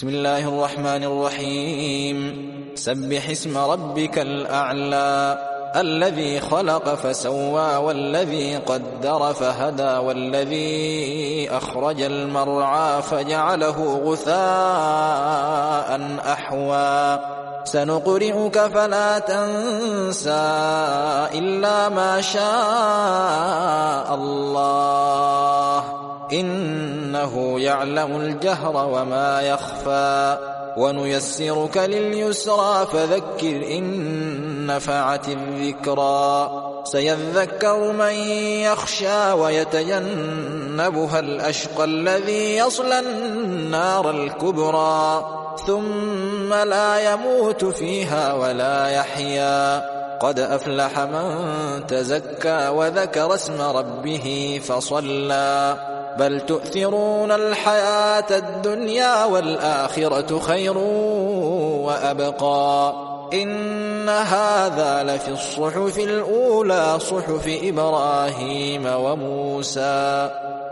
بسم الله الرحمن الرحيم. سبح اسم ربك الأعلى الذي خلق فسوى والذي قدر فهدى والذي أخرج المرعى فجعله غثاء أحوى سنقرئك فلا تنسى إلا ما شاء الله إنه يعلم الجهر وما يخفى ونيسرك لليسرى فذكر إن نفعت الذكرى سيذكر من يخشى ويتجنبها الأشقى الذي يصلى النار الكبرى ثم لا يموت فيها ولا يحيا قد أفلح من تزكى وذكر اسم ربه فصلى بل تؤثرون الحياة الدنيا والآخرة خير وأبقى إن هذا لفي الصحف الأولى صحف إبراهيم وموسى